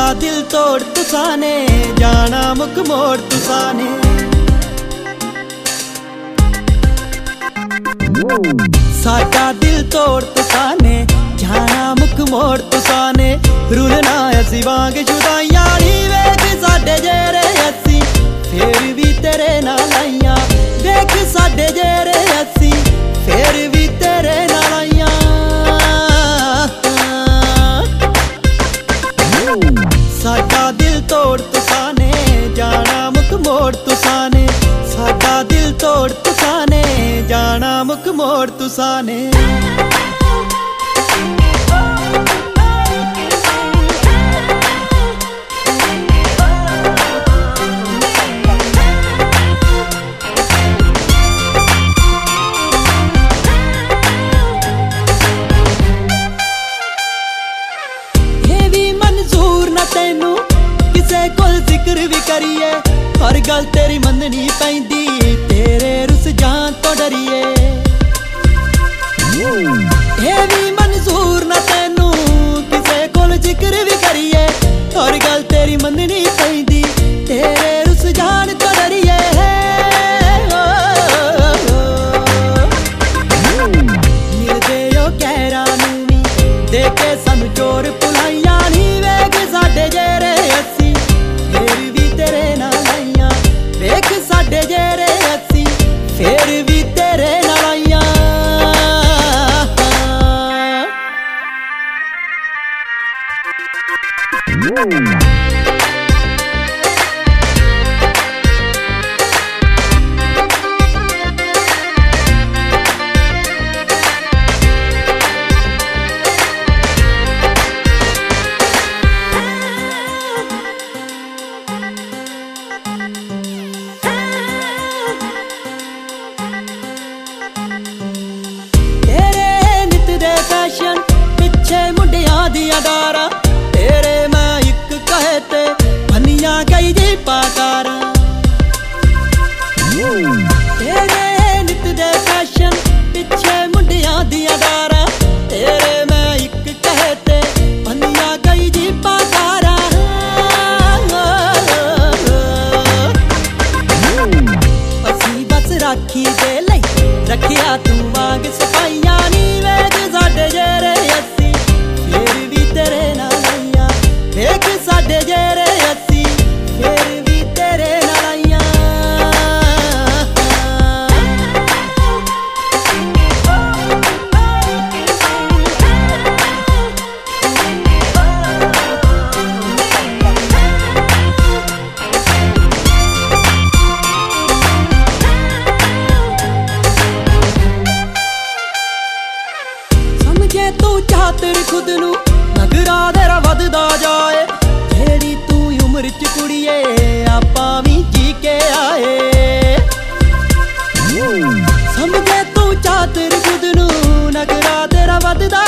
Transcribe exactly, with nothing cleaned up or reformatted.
दिल तोड़ तुसाने जाना मुख मोड़ तुसाने। साडा दिल तोड़ तुसाने जाना मुख मोड़ तुसाने। रुलना असी वांग जुदाइयां नी वेख साडे जेरे असी फिर भी तेरे नाल आइयां। देख साडे जेरे असी फिर भी तेरे नाल आइयां। साडा दिल तोड़ तुसाने जाना मुख मोड़ तुसाने। साडा दिल तोड़ तुसाने जाना मुख मोड़ तुसाने। तैनू किसे कोल जिक्र भी करिए हर गल तेरी मननी पैंदी तेरे रुस जान तो डरिए। ये भी मंजूर ना तैनू किसे कोल जिक्र भी करिए हर गल तेरी मननी पैंदी तेरे रुस जान तो डरिए। मिलदे ओ कहरा नू वी देखे सानू चोर पुलाइयां नी वेख साडे जेरे असी फिर भी तेरे नाल आइयां। वेख साडे जेरे असी फिर भी तेरे नाल आइयां। पिछे मुंडियां दियां डारा तेरे मैं इक कहे ते बनिया गई जी पाकारा। तेरे नित दे फैशन पिछे मुंडियां दियां डारा तेरे मैं इक कहे ते बनिया गई जी पाकारा। असी बस राखी दे लई रखिया तू वांग सफाइयां नी वेख साडे जेरे असी फिर भी तेरे नाल आइयां। वेख साडे जेरे असी फिर भी तेरे नाल आइयां। समझे तू चातर खुद नू नगरा तेरा वधदा जाए जेड़ी तू उम्र च कुड़िए आपां भी जी के आए। समझे तू चातर खुद नू नगरा तेरा वधदा